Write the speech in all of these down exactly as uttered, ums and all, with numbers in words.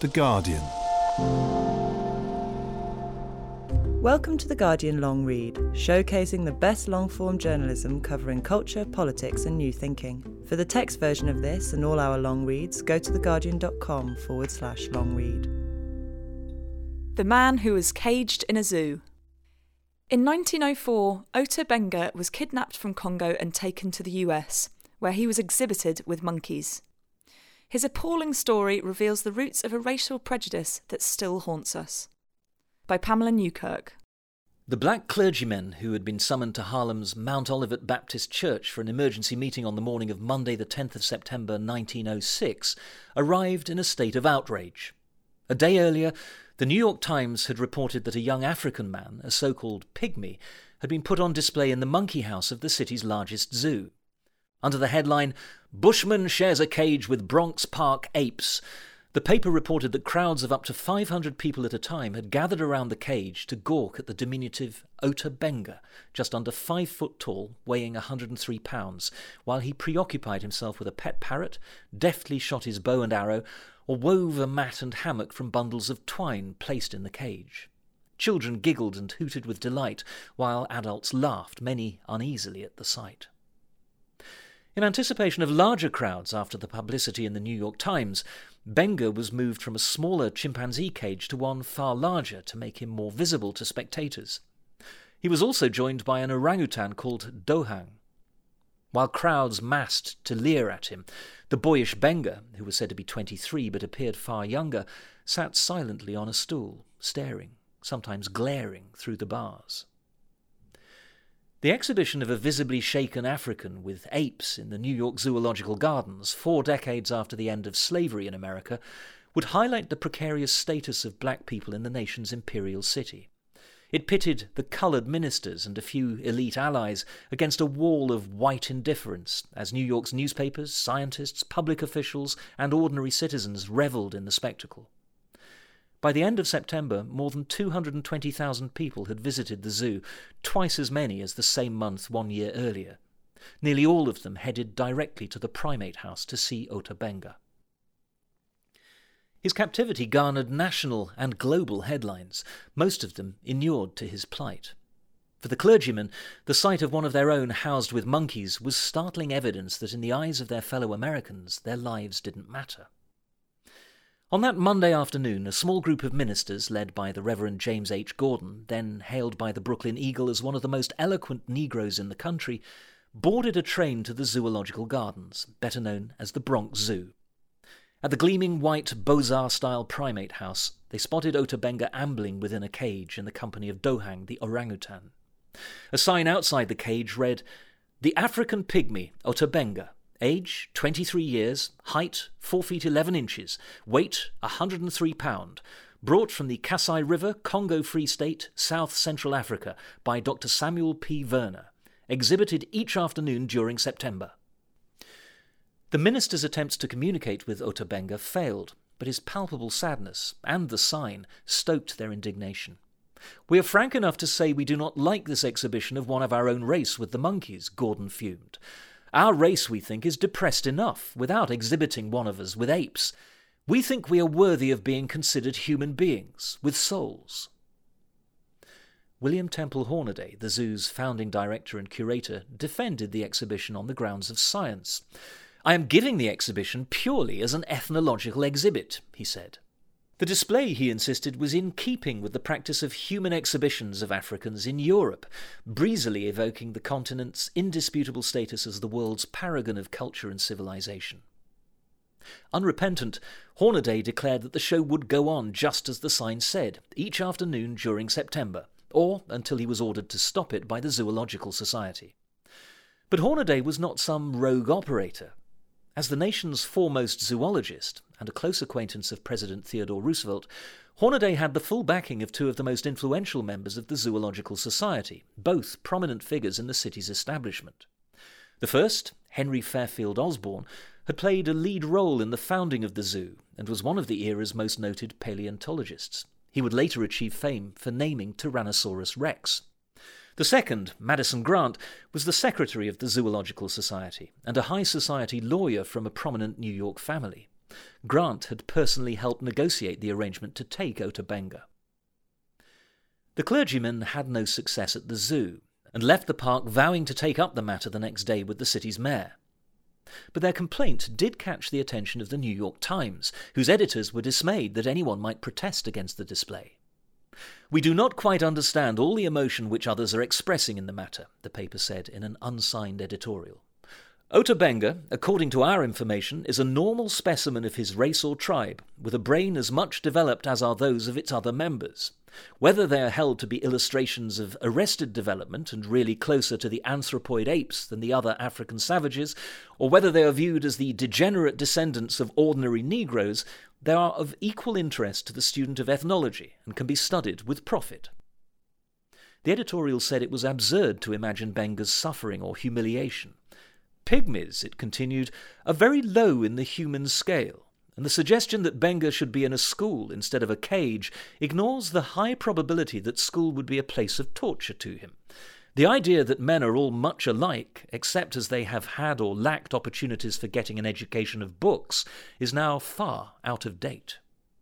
The Guardian. Welcome to The Guardian Long Read, showcasing the best long-form journalism covering culture, politics and new thinking. For the text version of this and all our long reads, go to theguardian.com forward slash long read. The Man Who Was Caged in a Zoo. In nineteen oh four, Ota Benga was kidnapped from Congo and taken to the U S, where he was exhibited with monkeys. His appalling story reveals the roots of a racial prejudice that still haunts us. By Pamela Newkirk. The black clergymen who had been summoned to Haarlem's Mount Olivet Baptist Church for an emergency meeting on the morning of Monday the tenth of September nineteen oh six arrived in a state of outrage. A day earlier, the New York Times had reported that a young African man, a so-called pygmy, had been put on display in the monkey house of the city's largest zoo. Under the headline, "Bushman Shares a Cage with Bronx Park Apes," the paper reported that crowds of up to five hundred people at a time had gathered around the cage to gawk at the diminutive Ota Benga, just under five foot tall, weighing one hundred three pounds, while he preoccupied himself with a pet parrot, deftly shot his bow and arrow, or wove a mat and hammock from bundles of twine placed in the cage. Children giggled and hooted with delight, while adults laughed, many uneasily at the sight. In anticipation of larger crowds after the publicity in the New York Times, Benga was moved from a smaller chimpanzee cage to one far larger to make him more visible to spectators. He was also joined by an orangutan called Dohang. While crowds massed to leer at him, the boyish Benga, who was said to be twenty-three but appeared far younger, sat silently on a stool, staring, sometimes glaring through the bars. The exhibition of a visibly shaken African with apes in the New York Zoological Gardens, four decades after the end of slavery in America, would highlight the precarious status of black people in the nation's imperial city. It pitted the coloured ministers and a few elite allies against a wall of white indifference as New York's newspapers, scientists, public officials and ordinary citizens revelled in the spectacle. By the end of September, more than two hundred twenty thousand people had visited the zoo, twice as many as the same month one year earlier. Nearly all of them headed directly to the primate house to see Ota Benga. His captivity garnered national and global headlines, most of them inured to his plight. For the clergymen, the sight of one of their own housed with monkeys was startling evidence that in the eyes of their fellow Americans, their lives didn't matter. On that Monday afternoon, a small group of ministers, led by the Reverend James H. Gordon, then hailed by the Brooklyn Eagle as one of the most eloquent Negroes in the country, boarded a train to the Zoological Gardens, better known as the Bronx Zoo. At the gleaming white Beaux-Arts-style primate house, they spotted Ota Benga ambling within a cage in the company of Dohang, the orangutan. A sign outside the cage read, "The African Pygmy, Ota Benga. Age, twenty-three years, height, four feet eleven inches, weight, one hundred three pounds, brought from the Kasai River, Congo Free State, South Central Africa, by Doctor Samuel P. Werner, exhibited each afternoon during September." The minister's attempts to communicate with Ota Benga failed, but his palpable sadness, and the sign, stoked their indignation. "We are frank enough to say we do not like this exhibition of one of our own race with the monkeys," Gordon fumed. "Our race, we think, is depressed enough without exhibiting one of us with apes. We think we are worthy of being considered human beings, with souls." William Temple Hornaday, the zoo's founding director and curator, defended the exhibition on the grounds of science. "I am giving the exhibition purely as an ethnological exhibit," he said. The display, he insisted, was in keeping with the practice of human exhibitions of Africans in Europe, breezily evoking the continent's indisputable status as the world's paragon of culture and civilization. Unrepentant, Hornaday declared that the show would go on just as the sign said, each afternoon during September, or until he was ordered to stop it by the Zoological Society. But Hornaday was not some rogue operator. As the nation's foremost zoologist, and a close acquaintance of President Theodore Roosevelt, Hornaday had the full backing of two of the most influential members of the Zoological Society, both prominent figures in the city's establishment. The first, Henry Fairfield Osborn, had played a lead role in the founding of the zoo and was one of the era's most noted paleontologists. He would later achieve fame for naming Tyrannosaurus rex. The second, Madison Grant, was the secretary of the Zoological Society and a high society lawyer from a prominent New York family. Grant had personally helped negotiate the arrangement to take Ota Benga. The clergyman had no success at the zoo, and left the park vowing to take up the matter the next day with the city's mayor. But their complaint did catch the attention of the New York Times, whose editors were dismayed that anyone might protest against the display. "We do not quite understand all the emotion which others are expressing in the matter," the paper said in an unsigned editorial. "Ota Benga, according to our information, is a normal specimen of his race or tribe, with a brain as much developed as are those of its other members. Whether they are held to be illustrations of arrested development and really closer to the anthropoid apes than the other African savages, or whether they are viewed as the degenerate descendants of ordinary Negroes, they are of equal interest to the student of ethnology and can be studied with profit." The editorial said it was absurd to imagine Benga's suffering or humiliation. Pygmies, it continued, are very low in the human scale, and the suggestion that Benga should be in a school instead of a cage ignores the high probability that school would be a place of torture to him. The idea that men are all much alike, except as they have had or lacked opportunities for getting an education of books, is now far out of date.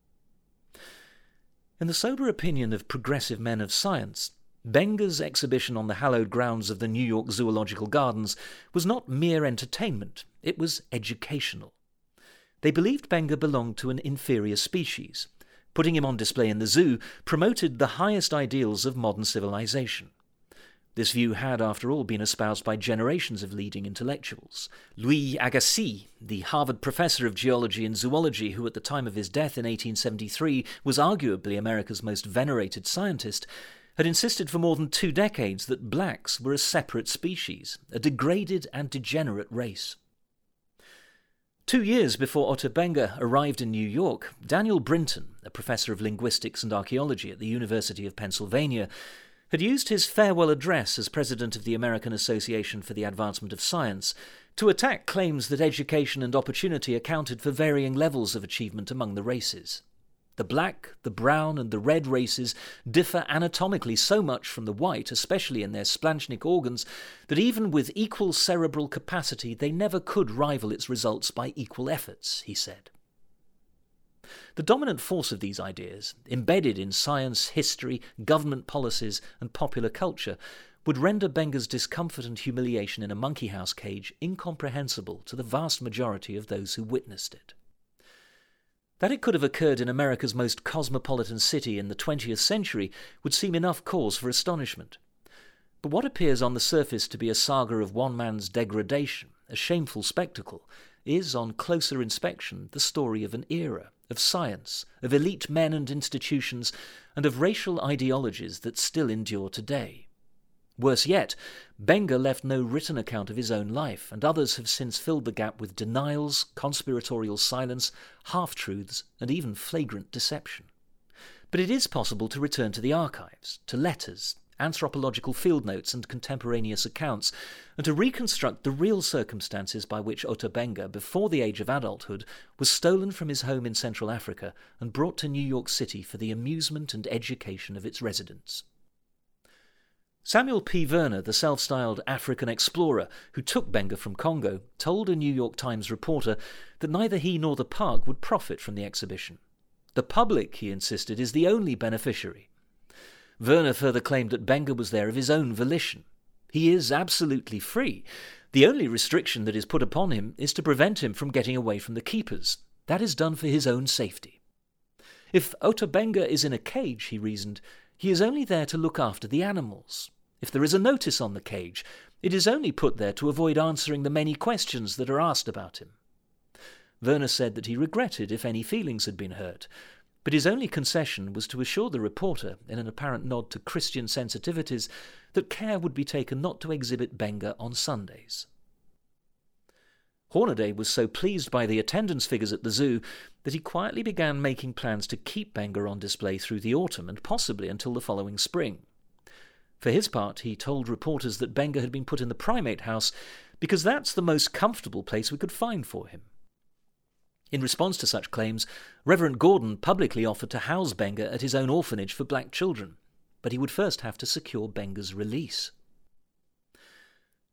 In the sober opinion of progressive men of science, Benga's exhibition on the hallowed grounds of the New York Zoological Gardens was not mere entertainment, it was educational. They believed Benga belonged to an inferior species. Putting him on display in the zoo promoted the highest ideals of modern civilization. This view had, after all, been espoused by generations of leading intellectuals. Louis Agassiz, the Harvard professor of geology and zoology, who at the time of his death in eighteen seventy-three was arguably America's most venerated scientist, had insisted for more than two decades that blacks were a separate species, a degraded and degenerate race. Two years before Ota Benga arrived in New York, Daniel Brinton, a professor of linguistics and archaeology at the University of Pennsylvania, had used his farewell address as president of the American Association for the Advancement of Science to attack claims that education and opportunity accounted for varying levels of achievement among the races. The black, the brown, and the red races differ anatomically so much from the white, especially in their splanchnic organs, that even with equal cerebral capacity they never could rival its results by equal efforts, he said. The dominant force of these ideas, embedded in science, history, government policies, and popular culture, would render Benga's discomfort and humiliation in a monkey house cage incomprehensible to the vast majority of those who witnessed it. That it could have occurred in America's most cosmopolitan city in the twentieth century would seem enough cause for astonishment. But what appears on the surface to be a saga of one man's degradation, a shameful spectacle, is, on closer inspection, the story of an era, of science, of elite men and institutions, and of racial ideologies that still endure today. Worse yet, Benga left no written account of his own life, and others have since filled the gap with denials, conspiratorial silence, half-truths, and even flagrant deception. But it is possible to return to the archives, to letters, anthropological field notes, and contemporaneous accounts, and to reconstruct the real circumstances by which Ota Benga, before the age of adulthood, was stolen from his home in Central Africa and brought to New York City for the amusement and education of its residents. Samuel P. Werner, the self-styled African explorer who took Benga from Congo, told a New York Times reporter that neither he nor the park would profit from the exhibition. The public, he insisted, is the only beneficiary. Werner further claimed that Benga was there of his own volition. He is absolutely free. The only restriction that is put upon him is to prevent him from getting away from the keepers. That is done for his own safety. If Ota Benga is in a cage, he reasoned, he is only there to look after the animals. If there is a notice on the cage, it is only put there to avoid answering the many questions that are asked about him. Werner said that he regretted if any feelings had been hurt, but his only concession was to assure the reporter, in an apparent nod to Christian sensitivities, that care would be taken not to exhibit Benga on Sundays. Hornaday was so pleased by the attendance figures at the zoo that he quietly began making plans to keep Benga on display through the autumn and possibly until the following spring. For his part, he told reporters that Benga had been put in the primate house because that's the most comfortable place we could find for him. In response to such claims, Reverend Gordon publicly offered to house Benga at his own orphanage for black children, but he would first have to secure Benga's release.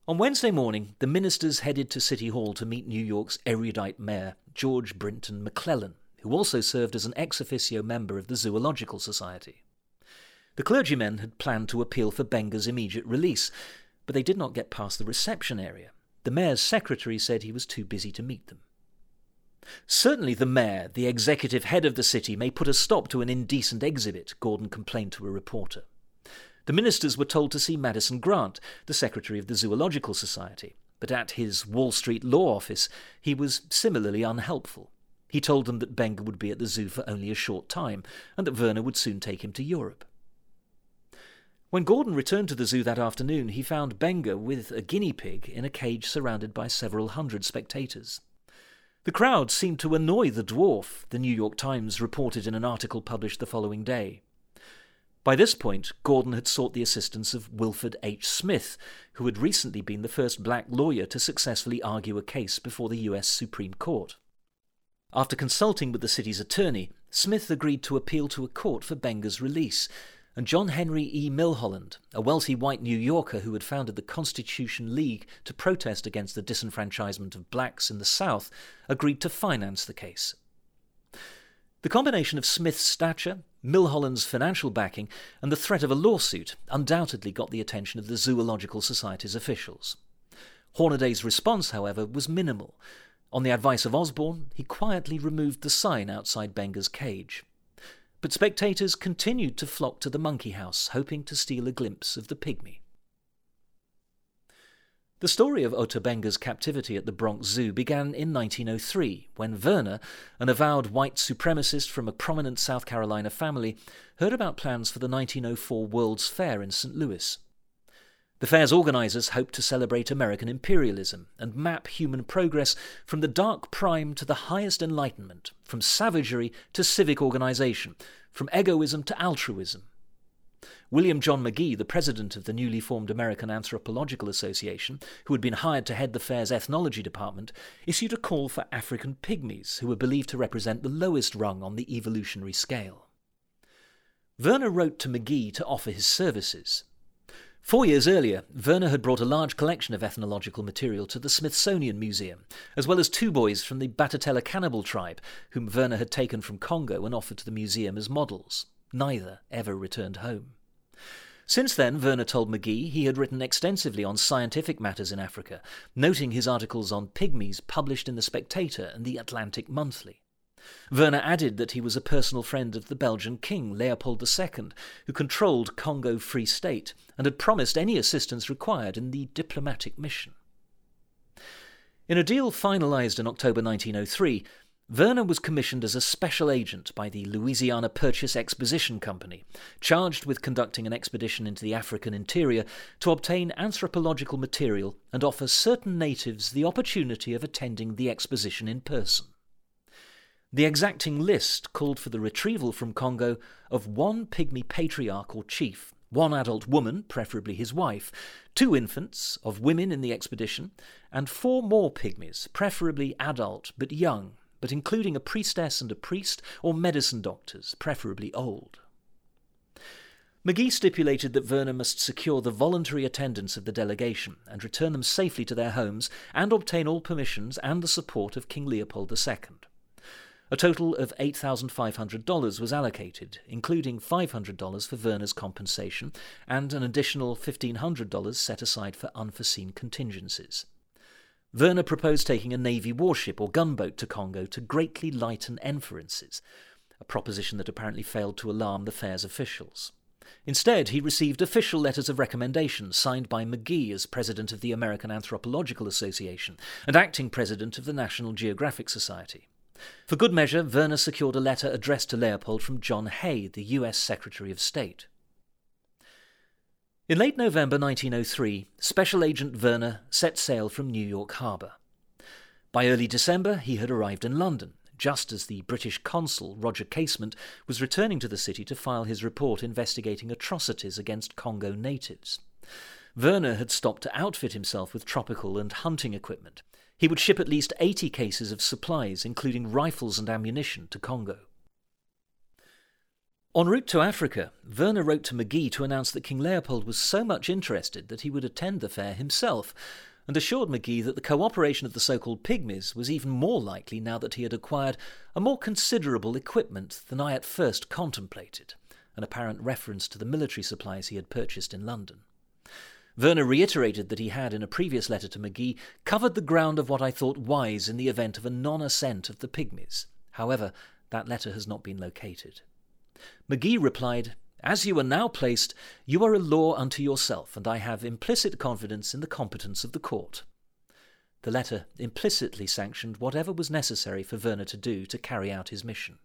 On Wednesday morning, the ministers headed to City Hall to meet New York's erudite mayor, George Brinton McClellan, who also served as an ex officio member of the Zoological Society. The clergymen had planned to appeal for Benga's immediate release, but they did not get past the reception area. The mayor's secretary said he was too busy to meet them. Certainly the mayor, the executive head of the city, may put a stop to an indecent exhibit, Gordon complained to a reporter. The ministers were told to see Madison Grant, the secretary of the Zoological Society, but at his Wall Street law office he was similarly unhelpful. He told them that Benga would be at the zoo for only a short time, and that Werner would soon take him to Europe. When Gordon returned to the zoo that afternoon, he found Benga with a guinea pig in a cage surrounded by several hundred spectators. The crowd seemed to annoy the dwarf, the New York Times reported in an article published the following day. By this point, Gordon had sought the assistance of Wilford H. Smith, who had recently been the first black lawyer to successfully argue a case before the U S Supreme Court. After consulting with the city's attorney, Smith agreed to appeal to a court for Benga's release, and John Henry E. Milholland, a wealthy white New Yorker who had founded the Constitution League to protest against the disenfranchisement of blacks in the South, agreed to finance the case. The combination of Smith's stature, Milholland's financial backing, and the threat of a lawsuit undoubtedly got the attention of the Zoological Society's officials. Hornaday's response, however, was minimal. On the advice of Osborne, he quietly removed the sign outside Benga's cage. But spectators continued to flock to the monkey house, hoping to steal a glimpse of the pygmy. The story of Ota Benga's captivity at the Bronx Zoo began in nineteen oh three, when Werner, an avowed white supremacist from a prominent South Carolina family, heard about plans for the nineteen oh four World's Fair in Saint Louis. The fair's organisers hoped to celebrate American imperialism and map human progress from the dark prime to the highest enlightenment, from savagery to civic organisation, from egoism to altruism. William John McGee, the president of the newly formed American Anthropological Association, who had been hired to head the fair's ethnology department, issued a call for African pygmies, who were believed to represent the lowest rung on the evolutionary scale. Werner wrote to McGee to offer his services. Four years earlier, Werner had brought a large collection of ethnological material to the Smithsonian Museum, as well as two boys from the Batatela cannibal tribe, whom Werner had taken from Congo and offered to the museum as models. Neither ever returned home. Since then, Werner told McGee he had written extensively on scientific matters in Africa, noting his articles on pygmies published in The Spectator and The Atlantic Monthly. Werner added that he was a personal friend of the Belgian king, Leopold the Second, who controlled Congo Free State and had promised any assistance required in the diplomatic mission. In a deal finalised in October nineteen oh three, Werner was commissioned as a special agent by the Louisiana Purchase Exposition Company, charged with conducting an expedition into the African interior to obtain anthropological material and offer certain natives the opportunity of attending the exposition in person. The exacting list called for the retrieval from Congo of one pygmy patriarch or chief, one adult woman, preferably his wife, two infants of women in the expedition, and four more pygmies, preferably adult but young, but including a priestess and a priest or medicine doctors, preferably old. McGee stipulated that Werner must secure the voluntary attendance of the delegation and return them safely to their homes and obtain all permissions and the support of King Leopold the Second. A total of eight thousand five hundred dollars was allocated, including five hundred dollars for Werner's compensation and an additional fifteen hundred dollars set aside for unforeseen contingencies. Werner proposed taking a Navy warship or gunboat to Congo to greatly lighten inferences, a proposition that apparently failed to alarm the fair's officials. Instead, he received official letters of recommendation signed by McGee as president of the American Anthropological Association and acting president of the National Geographic Society. For good measure, Werner secured a letter addressed to Leopold from John Hay, the U S Secretary of State. In late November nineteen oh three, Special Agent Werner set sail from New York Harbour. By early December, he had arrived in London, just as the British consul, Roger Casement, was returning to the city to file his report investigating atrocities against Congo natives. Werner had stopped to outfit himself with tropical and hunting equipment. He would ship at least eighty cases of supplies, including rifles and ammunition, to Congo. En route to Africa, Werner wrote to Magee to announce that King Leopold was so much interested that he would attend the fair himself, and assured Magee that the cooperation of the so-called Pygmies was even more likely now that he had acquired a more considerable equipment than I at first contemplated, an apparent reference to the military supplies he had purchased in London. Werner reiterated that he had, in a previous letter to Magee, covered the ground of what I thought wise in the event of a non-assent of the Pygmies. However, that letter has not been located. Magee replied, "As you are now placed, you are a law unto yourself, and I have implicit confidence in the competence of the court." The letter implicitly sanctioned whatever was necessary for Werner to do to carry out his mission.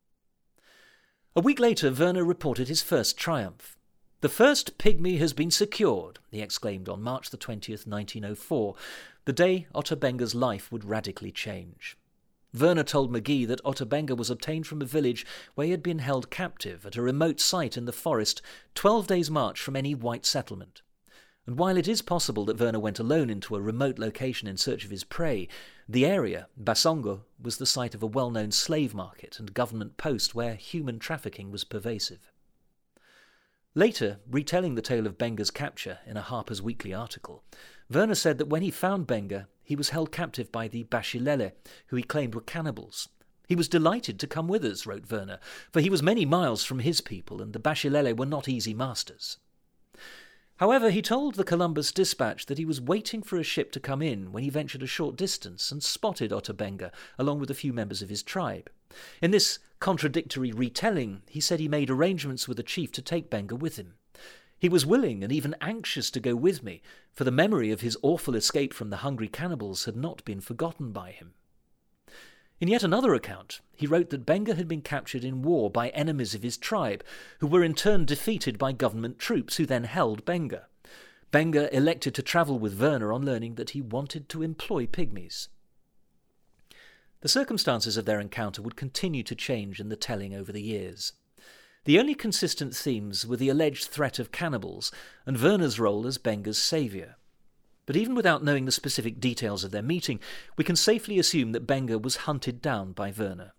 A week later, Werner reported his first triumph. "The first Pygmy has been secured," he exclaimed on March the twentieth, nineteen oh four, the day Otto Benger's life would radically change. Werner told Magee that Otto Benger was obtained from a village where he had been held captive at a remote site in the forest, twelve days' march from any white settlement. And while it is possible that Werner went alone into a remote location in search of his prey, the area, Basongo, was the site of a well-known slave market and government post where human trafficking was pervasive. Later, retelling the tale of Benger's capture in a Harper's Weekly article, Werner said that when he found Benger, he was held captive by the Bashilele, who he claimed were cannibals. "He was delighted to come with us," wrote Werner, "for he was many miles from his people, and the Bashilele were not easy masters." However, he told the Columbus Dispatch that he was waiting for a ship to come in when he ventured a short distance and spotted Otto Benger, along with a few members of his tribe. In this contradictory retelling, he said he made arrangements with the chief to take Benger with him. "He was willing and even anxious to go with me, for the memory of his awful escape from the hungry cannibals had not been forgotten by him." In yet another account, he wrote that Benger had been captured in war by enemies of his tribe, who were in turn defeated by government troops, who then held Benger. Benger elected to travel with Werner on learning that he wanted to employ Pygmies. The circumstances of their encounter would continue to change in the telling over the years. The only consistent themes were the alleged threat of cannibals and Werner's role as Benger's saviour. But even without knowing the specific details of their meeting, we can safely assume that Benger was hunted down by Werner.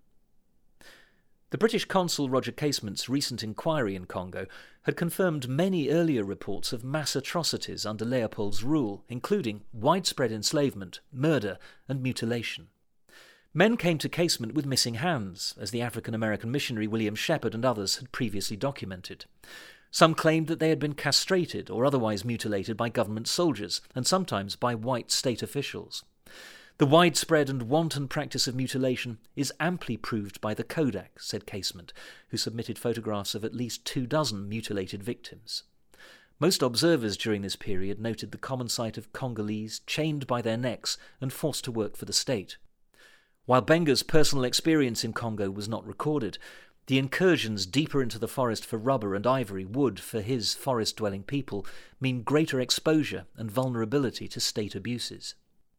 The British consul Roger Casement's recent inquiry in Congo had confirmed many earlier reports of mass atrocities under Leopold's rule, including widespread enslavement, murder, and mutilation. Men came to Casement with missing hands, as the African-American missionary William Shepherd and others had previously documented. Some claimed that they had been castrated or otherwise mutilated by government soldiers, and sometimes by white state officials. The widespread and wanton practice of mutilation is amply proved by the Kodak, said Casement, who submitted photographs of at least two dozen mutilated victims. Most observers during this period noted the common sight of Congolese chained by their necks and forced to work for the state. While Benger's personal experience in Congo was not recorded, the incursions deeper into the forest for rubber and ivory would, for his forest-dwelling people, mean greater exposure and vulnerability to state abuses.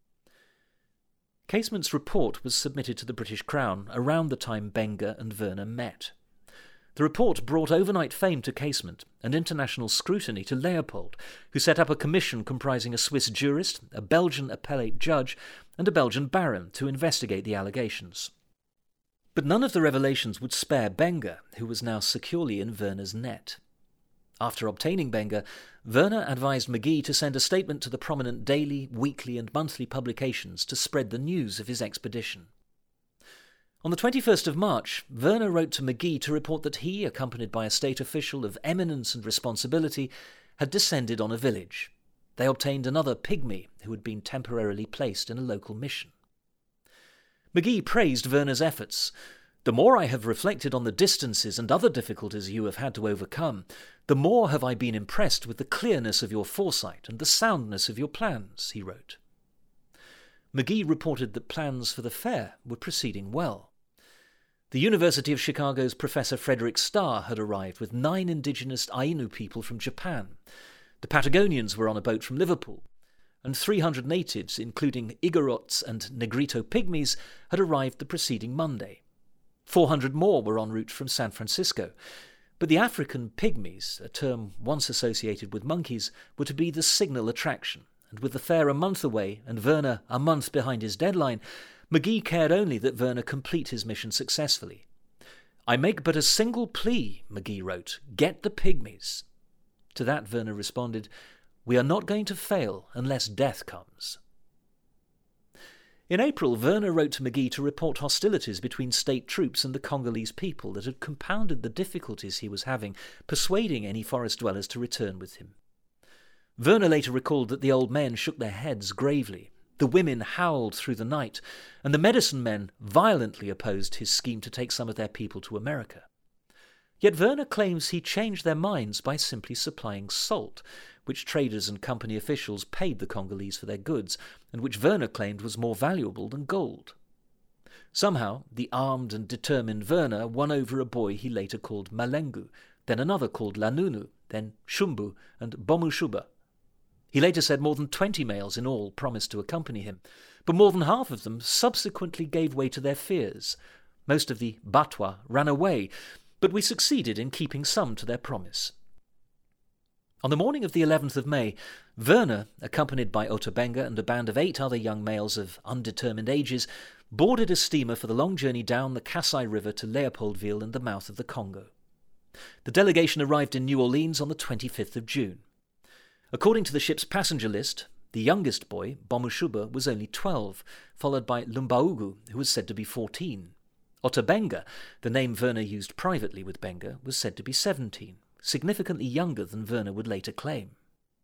Casement's report was submitted to the British Crown around the time Benger and Werner met. The report brought overnight fame to Casement and international scrutiny to Leopold, who set up a commission comprising a Swiss jurist, a Belgian appellate judge, and a Belgian baron to investigate the allegations. But none of the revelations would spare Benger, who was now securely in Werner's net. After obtaining Benger, Werner advised Magee to send a statement to the prominent daily, weekly and monthly publications to spread the news of his expedition. On the twenty-first of March, Werner wrote to Magee to report that he, accompanied by a state official of eminence and responsibility, had descended on a village. They obtained another pygmy who had been temporarily placed in a local mission. Magee praised Werner's efforts. "The more I have reflected on the distances and other difficulties you have had to overcome, the more have I been impressed with the clearness of your foresight and the soundness of your plans," he wrote. Magee reported that plans for the fair were proceeding well. The University of Chicago's Professor Frederick Starr had arrived with nine indigenous Ainu people from Japan. The Patagonians were on a boat from Liverpool, and three hundred natives, including Igorots and Negrito Pygmies, had arrived the preceding Monday. Four hundred more were en route from San Francisco, but the African Pygmies, a term once associated with monkeys, were to be the signal attraction, and with the fair a month away and Werner a month behind his deadline, Magee cared only that Werner complete his mission successfully. "I make but a single plea," Magee wrote, "get the pygmies." To that Werner responded, "We are not going to fail unless death comes." In April, Werner wrote to Magee to report hostilities between state troops and the Congolese people that had compounded the difficulties he was having persuading any forest dwellers to return with him. Werner later recalled that the old men shook their heads gravely, the women howled through the night, and the medicine men violently opposed his scheme to take some of their people to America. Yet Werner claims he changed their minds by simply supplying salt, which traders and company officials paid the Congolese for their goods, and which Werner claimed was more valuable than gold. Somehow, the armed and determined Werner won over a boy he later called Malengu, then another called Lanunu, then Shumbu and Bomushuba. He later said more than twenty males in all promised to accompany him, but more than half of them subsequently gave way to their fears. Most of the Batwa ran away, but we succeeded in keeping some to their promise. On the morning of the eleventh of May, Werner, accompanied by Otobenga and a band of eight other young males of undetermined ages, boarded a steamer for the long journey down the Kasai River to Leopoldville and the mouth of the Congo. The delegation arrived in New Orleans on the twenty-fifth of June. According to the ship's passenger list, the youngest boy, Bomushuba, was only twelve, followed by Lumbaugu, who was said to be fourteen. Otobenga, the name Werner used privately with Benga, was said to be seventeen, significantly younger than Werner would later claim.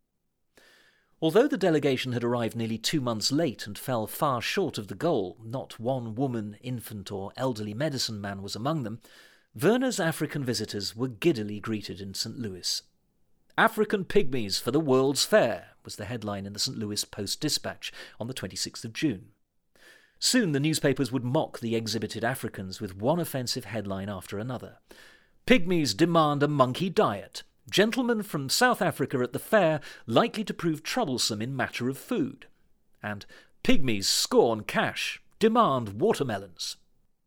Although the delegation had arrived nearly two months late and fell far short of the goal, not one woman, infant or elderly medicine man was among them, Werner's African visitors were giddily greeted in Saint Louis. "African Pygmies for the World's Fair" was the headline in the Saint Louis Post-Dispatch on the twenty-sixth of June. Soon the newspapers would mock the exhibited Africans with one offensive headline after another. "Pygmies demand a monkey diet. Gentlemen from South Africa at the fair likely to prove troublesome in matter of food." And "Pygmies scorn cash, demand watermelons."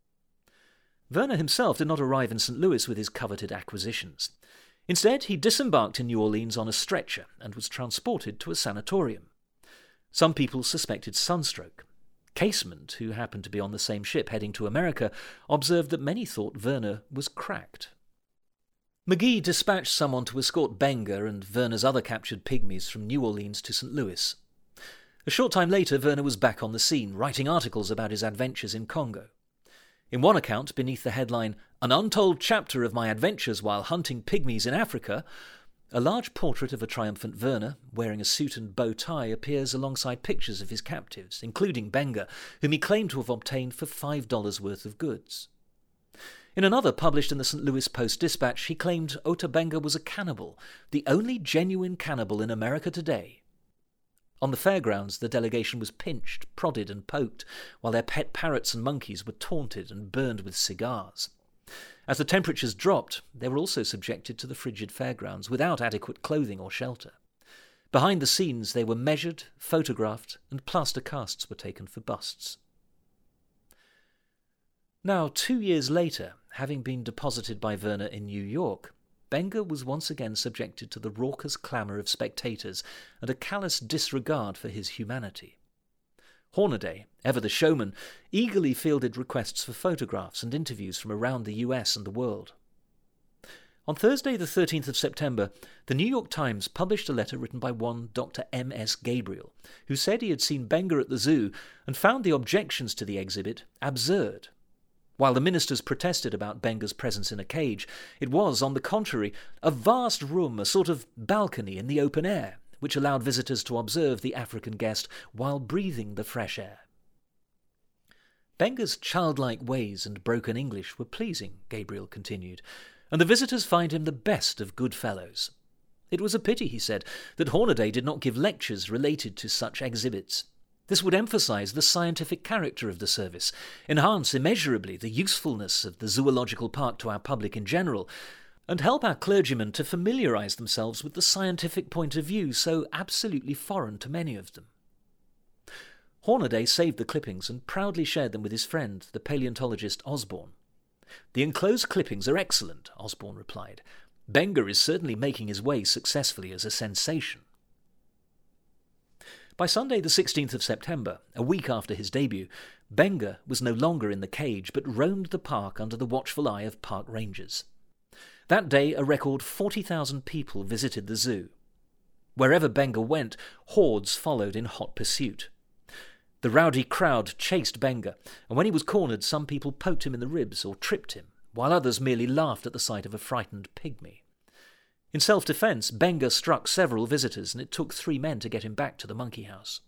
Werner himself did not arrive in Saint Louis with his coveted acquisitions. Instead, he disembarked in New Orleans on a stretcher and was transported to a sanatorium. Some people suspected sunstroke. Casement, who happened to be on the same ship heading to America, observed that many thought Werner was cracked. Magee dispatched someone to escort Benga and Werner's other captured pygmies from New Orleans to Saint Louis. A short time later, Werner was back on the scene, writing articles about his adventures in Congo. In one account, beneath the headline, "An Untold Chapter of My Adventures While Hunting Pygmies in Africa," a large portrait of a triumphant Werner, wearing a suit and bow tie, appears alongside pictures of his captives, including Benga, whom he claimed to have obtained for five dollars worth of goods. In another, published in the Saint Louis Post-Dispatch, he claimed Otobenga was a cannibal, the only genuine cannibal in America today. On the fairgrounds, the delegation was pinched, prodded and poked, while their pet parrots and monkeys were taunted and burned with cigars. As the temperatures dropped, they were also subjected to the frigid fairgrounds without adequate clothing or shelter. Behind the scenes, they were measured, photographed, and plaster casts were taken for busts. Now, two years later, having been deposited by Werner in New York, Benga was once again subjected to the raucous clamour of spectators and a callous disregard for his humanity. Hornaday, ever the showman, eagerly fielded requests for photographs and interviews from around the U S and the world. On Thursday the thirteenth of September, the New York Times published a letter written by one Doctor M S Gabriel, who said he had seen Benga at the zoo and found the objections to the exhibit absurd. While the ministers protested about Benga's presence in a cage, it was, on the contrary, a vast room, a sort of balcony in the open air, which allowed visitors to observe the African guest while breathing the fresh air. Benga's childlike ways and broken English were pleasing, Gabriel continued, and the visitors find him the best of good fellows. It was a pity, he said, that Hornaday did not give lectures related to such exhibits. This would emphasize the scientific character of the service, enhance immeasurably the usefulness of the zoological park to our public in general, and help our clergymen to familiarize themselves with the scientific point of view so absolutely foreign to many of them. Hornaday saved the clippings and proudly shared them with his friend, the paleontologist Osborne. "The enclosed clippings are excellent," Osborne replied. "Benga is certainly making his way successfully as a sensation." By Sunday the sixteenth of September, a week after his debut, Benga was no longer in the cage, but roamed the park under the watchful eye of park rangers. That day, a record forty thousand people visited the zoo. Wherever Benga went, hordes followed in hot pursuit. The rowdy crowd chased Benga, and when he was cornered, some people poked him in the ribs or tripped him, while others merely laughed at the sight of a frightened pygmy. In self-defence, Benga struck several visitors, and it took three men to get him back to the monkey house.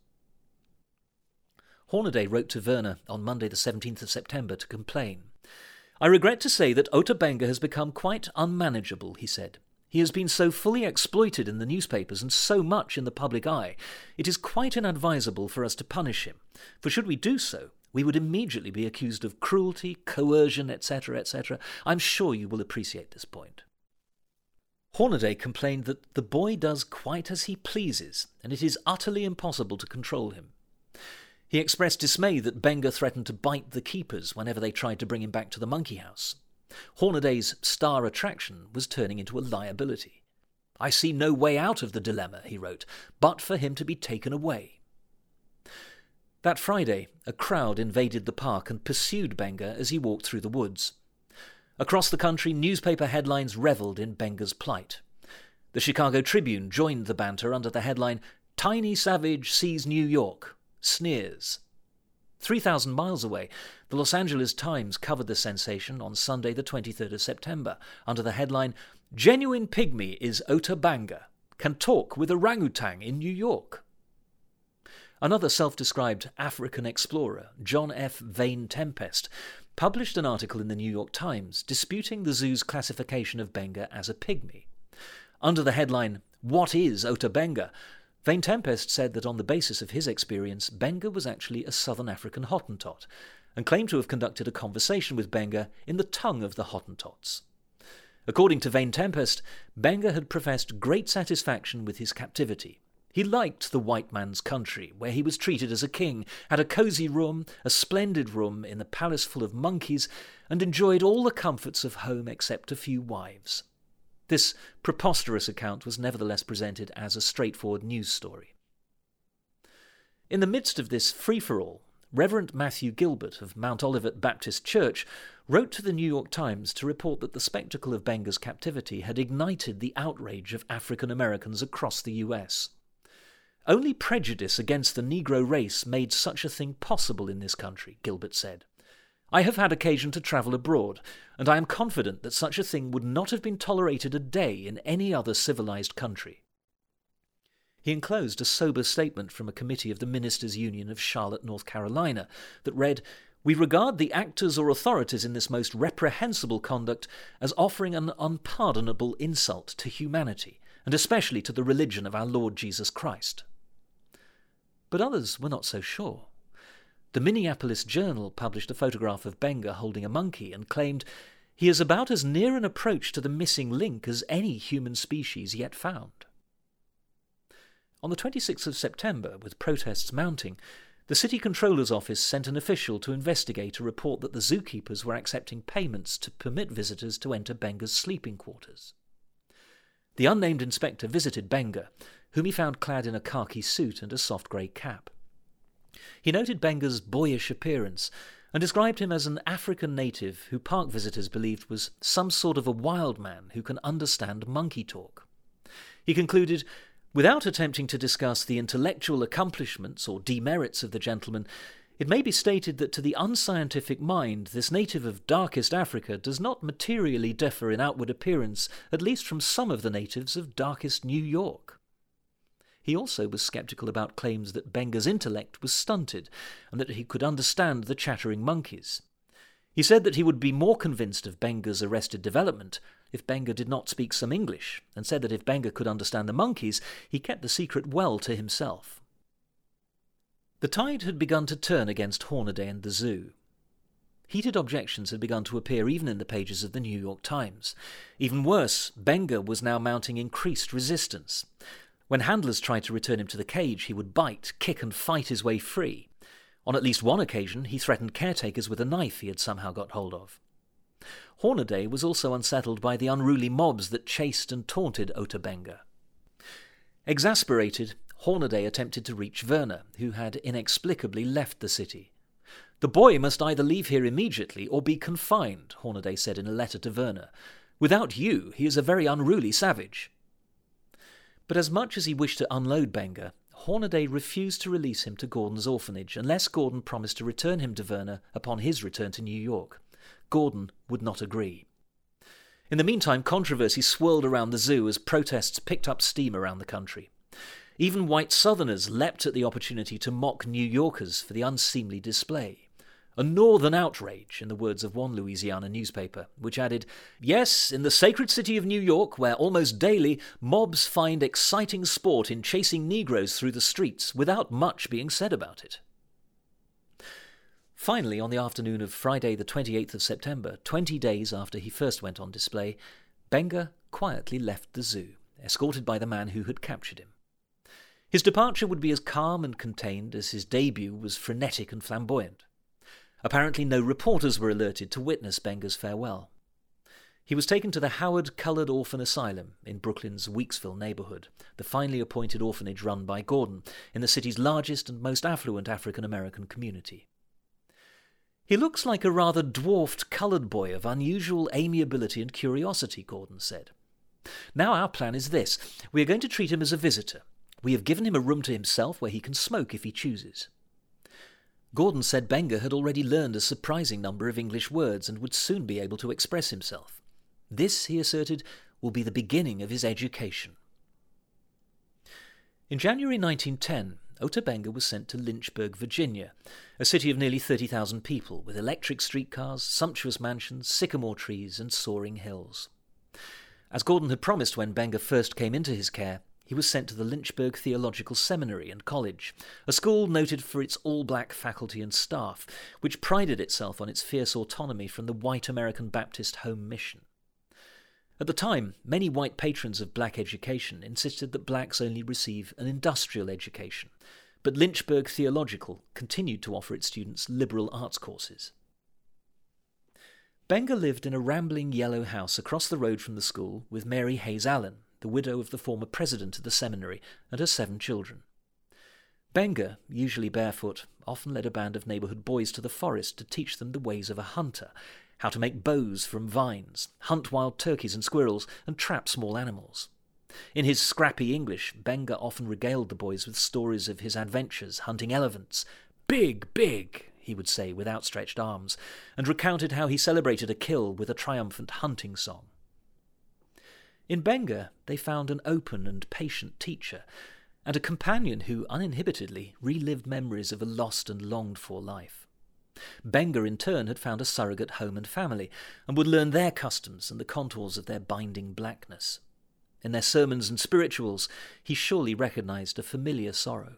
Hornaday wrote to Werner on Monday the seventeenth of September to complain. "I regret to say that Ota Benga has become quite unmanageable," he said. "He has been so fully exploited in the newspapers and so much in the public eye, it is quite inadvisable for us to punish him, for should we do so, we would immediately be accused of cruelty, coercion, et cetera, et cetera. I'm sure you will appreciate this point." Hornaday complained that the boy does quite as he pleases, and it is utterly impossible to control him. He expressed dismay that Benga threatened to bite the keepers whenever they tried to bring him back to the monkey house. Hornaday's star attraction was turning into a liability. "I see no way out of the dilemma," he wrote, "but for him to be taken away." That Friday, a crowd invaded the park and pursued Benga as he walked through the woods. Across the country, newspaper headlines revelled in Benga's plight. The Chicago Tribune joined the banter under the headline, "Tiny Savage Sees New York. Sneers." Three thousand miles away, the Los Angeles Times covered the sensation on Sunday the twenty-third of September under the headline, "Genuine Pygmy is Ota Benga. Can talk with orangutan in New York." Another self-described African explorer, John F. Vane Tempest, published an article in the New York Times disputing the zoo's classification of Benga as a pygmy. Under the headline, "What is Ota Benga?" Vane Tempest said that on the basis of his experience, Benga was actually a southern African Hottentot, and claimed to have conducted a conversation with Benga in the tongue of the Hottentots. According to Vane Tempest, Benga had professed great satisfaction with his captivity. He liked the white man's country, where he was treated as a king, had a cosy room, a splendid room in a palace full of monkeys, and enjoyed all the comforts of home except a few wives. This preposterous account was nevertheless presented as a straightforward news story. In the midst of this free-for-all, Reverend Matthew Gilbert of Mount Olivet Baptist Church wrote to the New York Times to report that the spectacle of Benga's captivity had ignited the outrage of African Americans across the U S. "Only prejudice against the Negro race made such a thing possible in this country," Gilbert said. "I have had occasion to travel abroad, and I am confident that such a thing would not have been tolerated a day in any other civilized country." He enclosed a sober statement from a committee of the Ministers' Union of Charlotte, North Carolina, that read, "We regard the actors or authorities in this most reprehensible conduct as offering an unpardonable insult to humanity, and especially to the religion of our Lord Jesus Christ." But others were not so sure. The Minneapolis Journal published a photograph of Benga holding a monkey and claimed, "He is about as near an approach to the missing link as any human species yet found." On the twenty-sixth of September, with protests mounting, the city controller's office sent an official to investigate a report that the zookeepers were accepting payments to permit visitors to enter Benga's sleeping quarters. The unnamed inspector visited Benga, whom he found clad in a khaki suit and a soft grey cap. He noted Benga's boyish appearance and described him as an African native who park visitors believed was some sort of a wild man who can understand monkey talk. He concluded, "Without attempting to discuss the intellectual accomplishments or demerits of the gentleman, it may be stated that to the unscientific mind this native of darkest Africa does not materially differ in outward appearance, at least from some of the natives of darkest New York." He also was sceptical about claims that Benga's intellect was stunted and that he could understand the chattering monkeys. He said that he would be more convinced of Benga's arrested development if Benga did not speak some English, and said that if Benga could understand the monkeys, he kept the secret well to himself. The tide had begun to turn against Hornaday and the zoo. Heated objections had begun to appear even in the pages of the New York Times. Even worse, Benga was now mounting increased resistance. When handlers tried to return him to the cage, he would bite, kick and fight his way free. On at least one occasion, he threatened caretakers with a knife he had somehow got hold of. Hornaday was also unsettled by the unruly mobs that chased and taunted Ota Benga. Exasperated, Hornaday attempted to reach Werner, who had inexplicably left the city. "The boy must either leave here immediately or be confined," Hornaday said in a letter to Werner. "Without you, he is a very unruly savage." But as much as he wished to unload Benge, Hornaday refused to release him to Gordon's orphanage unless Gordon promised to return him to Werner upon his return to New York. Gordon would not agree. In the meantime, controversy swirled around the zoo as protests picked up steam around the country. Even white Southerners leapt at the opportunity to mock New Yorkers for the unseemly display. A northern outrage, in the words of one Louisiana newspaper, which added, "Yes, in the sacred city of New York, where almost daily mobs find exciting sport in chasing Negroes through the streets without much being said about it." Finally, on the afternoon of Friday the twenty-eighth of September, twenty days after he first went on display, Benge quietly left the zoo, escorted by the man who had captured him. His departure would be as calm and contained as his debut was frenetic and flamboyant. Apparently no reporters were alerted to witness Benge's farewell. He was taken to the Howard Colored Orphan Asylum in Brooklyn's Weeksville neighborhood, the finely appointed orphanage run by Gordon in the city's largest and most affluent African-American community. "He looks like a rather dwarfed colored boy of unusual amiability and curiosity," Gordon said. "Now our plan is this. We are going to treat him as a visitor. We have given him a room to himself where he can smoke if he chooses." Gordon said Benge had already learned a surprising number of English words and would soon be able to express himself. This, he asserted, will be the beginning of his education. In January nineteen ten, Ota Benge was sent to Lynchburg, Virginia, a city of nearly thirty thousand people, with electric streetcars, sumptuous mansions, sycamore trees, and soaring hills. As Gordon had promised when Benge first came into his care, he was sent to the Lynchburg Theological Seminary and College, a school noted for its all-black faculty and staff, which prided itself on its fierce autonomy from the white American Baptist Home Mission. At the time, many white patrons of black education insisted that blacks only receive an industrial education, but Lynchburg Theological continued to offer its students liberal arts courses. Benge lived in a rambling yellow house across the road from the school with Mary Hayes Allen, the widow of the former president of the seminary, and her seven children. Benge, usually barefoot, often led a band of neighborhood boys to the forest to teach them the ways of a hunter, how to make bows from vines, hunt wild turkeys and squirrels, and trap small animals. In his scrappy English, Benge often regaled the boys with stories of his adventures hunting elephants. "Big, big," he would say with outstretched arms, and recounted how he celebrated a kill with a triumphant hunting song. In Benge, they found an open and patient teacher, and a companion who uninhibitedly relived memories of a lost and longed-for life. Benge, in turn, had found a surrogate home and family, and would learn their customs and the contours of their binding blackness. In their sermons and spirituals, he surely recognized a familiar sorrow.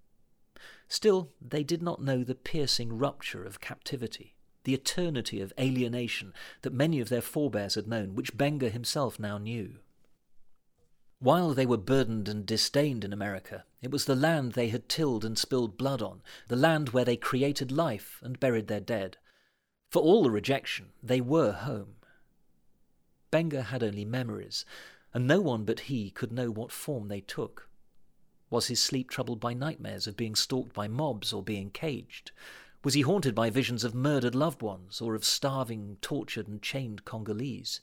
Still, they did not know the piercing rupture of captivity, the eternity of alienation that many of their forebears had known, which Benge himself now knew. While they were burdened and disdained in America, it was the land they had tilled and spilled blood on, the land where they created life and buried their dead. For all the rejection, they were home. Benge had only memories, and no one but he could know what form they took. Was his sleep troubled by nightmares of being stalked by mobs or being caged? Was he haunted by visions of murdered loved ones or of starving, tortured and chained Congolese?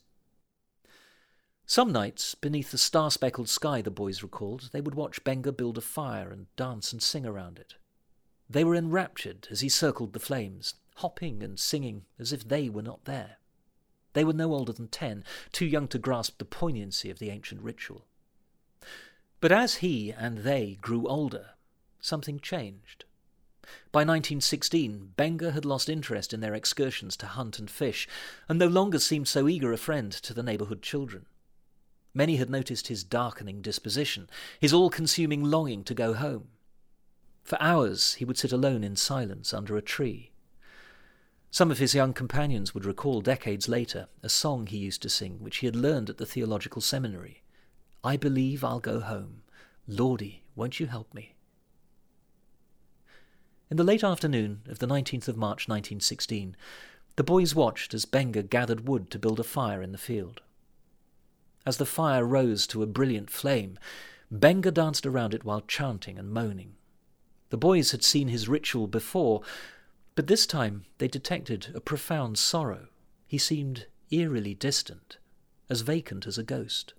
Some nights, beneath the star-speckled sky, the boys recalled, they would watch Benge build a fire and dance and sing around it. They were enraptured as he circled the flames, hopping and singing as if they were not there. They were no older than ten, too young to grasp the poignancy of the ancient ritual. But as he and they grew older, something changed. By nineteen sixteen, Benge had lost interest in their excursions to hunt and fish, and no longer seemed so eager a friend to the neighborhood children. Many had noticed his darkening disposition, his all-consuming longing to go home. For hours he would sit alone in silence under a tree. Some of his young companions would recall decades later a song he used to sing which he had learned at the theological seminary. "I believe I'll go home. Lordy, won't you help me?" In the late afternoon of the nineteenth of March nineteen sixteen, the boys watched as Benge gathered wood to build a fire in the field. As the fire rose to a brilliant flame, Benge danced around it while chanting and moaning. The boys had seen his ritual before, But this time they detected a profound sorrow. He seemed eerily distant, as vacant as a ghost.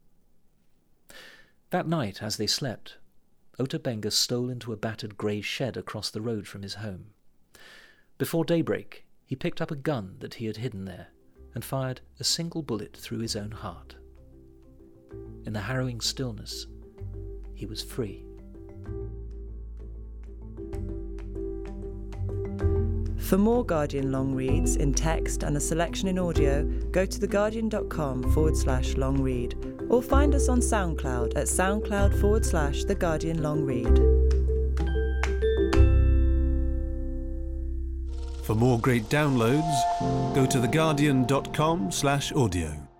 That night, as they slept, Ota Benga stole into a battered grey shed across the road from his home. Before daybreak, he picked up a gun that he had hidden there and fired a single bullet through his own heart. In the harrowing stillness, he was free. For more Guardian long reads in text and a selection in audio, go to theguardian.com forward slash long read or find us on SoundCloud at soundcloud forward slash The Guardian Long Read. For more great downloads, go to theguardian.com slash audio.